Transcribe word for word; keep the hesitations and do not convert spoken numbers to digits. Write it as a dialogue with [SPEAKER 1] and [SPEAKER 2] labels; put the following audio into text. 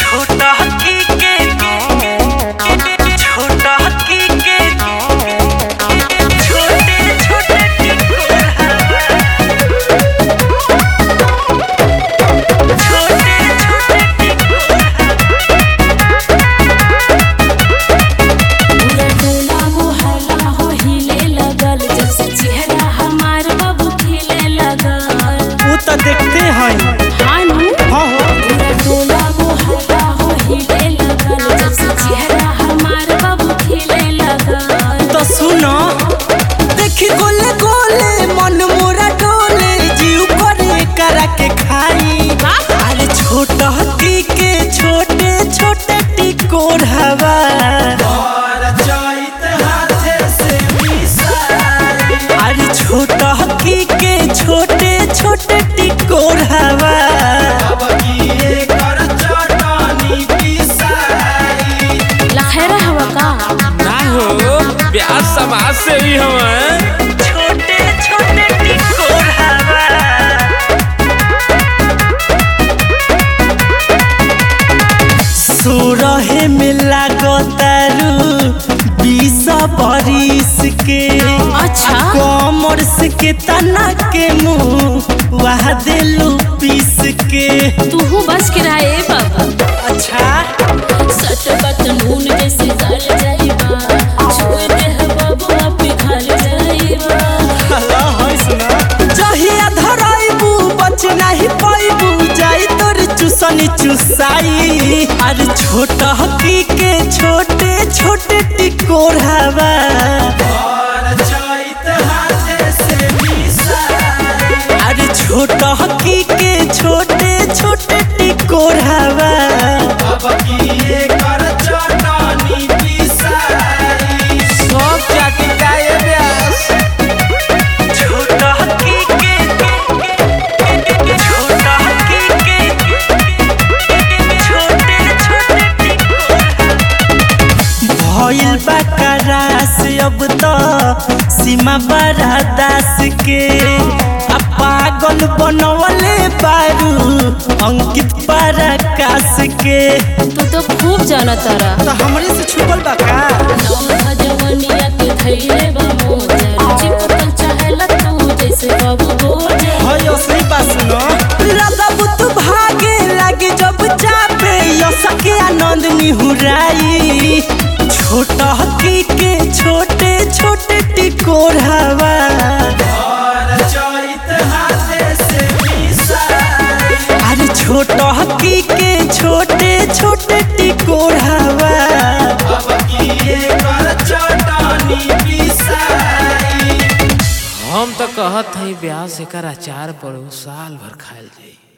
[SPEAKER 1] छोटा हकी के छोटा हकी के छोटे छोटे टिकोर हवा छोटे छोटे टिकोर
[SPEAKER 2] पूरा टोला मोहल्ला हो हिले लगल जब से चेहरा हमार बाबू खिले लगल।
[SPEAKER 1] वो तो देखते हैं
[SPEAKER 2] हाँ नु
[SPEAKER 1] हाँ हो
[SPEAKER 2] पूरा टोला मोहल्ला हो हिले लगल जब से चेहरा हमार बाबू खिले लगल।
[SPEAKER 1] तो सुनो देखी गोले गोले मन मोरा डोले जीव करे करा के खाई अरे छोटा हकी के छोटे छोटे टिकोर हवा अरे छोटा हकी के छोटे छोटे टिकोर हवा
[SPEAKER 2] लखेरा हवा का
[SPEAKER 3] ना हो ब्याह समाज से ही हमें
[SPEAKER 1] छोटे छोटे टिकोर हवा सोरहे में लागतारू बीस बरिस के
[SPEAKER 2] अच्छा
[SPEAKER 1] कॉमर्स के तना के मुँह वह दिलू पीस के
[SPEAKER 2] तू बस किराए बाबा
[SPEAKER 1] अच्छा
[SPEAKER 2] सट बट नून जैसे गल जाइबा छुए देह बाबू आप खल जाइबा।
[SPEAKER 1] जहिया धराइबू बच नहीं पाइबू जाई तोर चुसनी चुसाई अरे छोटा हकी के छोटे छोटे टिकोर हवा अरे छोटा हकी के छोटे छोटे टिकोर हवा
[SPEAKER 3] सब जाके गाये ब्यास
[SPEAKER 1] छोटा हकी के छोटा हकी के छोटे छोटे टिकोर भइल बा करास अब तो सीमा बरादास के आ पागल बनवले बारू अंकित पराकाश के
[SPEAKER 2] तू तो खूब जाना तारा
[SPEAKER 1] तो हमरे से छुपल बा का
[SPEAKER 2] नौहा जवनिया के धैले बा मोजर चिपकल चाहेला तू जैसे बाबू गोजर।
[SPEAKER 1] हय असली बात सुनो राधा बुत भागे लागे जब चापे यो सके आनंद निहुराई छोटा हकी के छोटे छोटे टिकोर हवा अरे छोटा हकी के छोटे छोटे टिकोर हवा
[SPEAKER 3] हम तो कहत हई ब्याह से कर अचार पड़ो साल भर खायल जाई।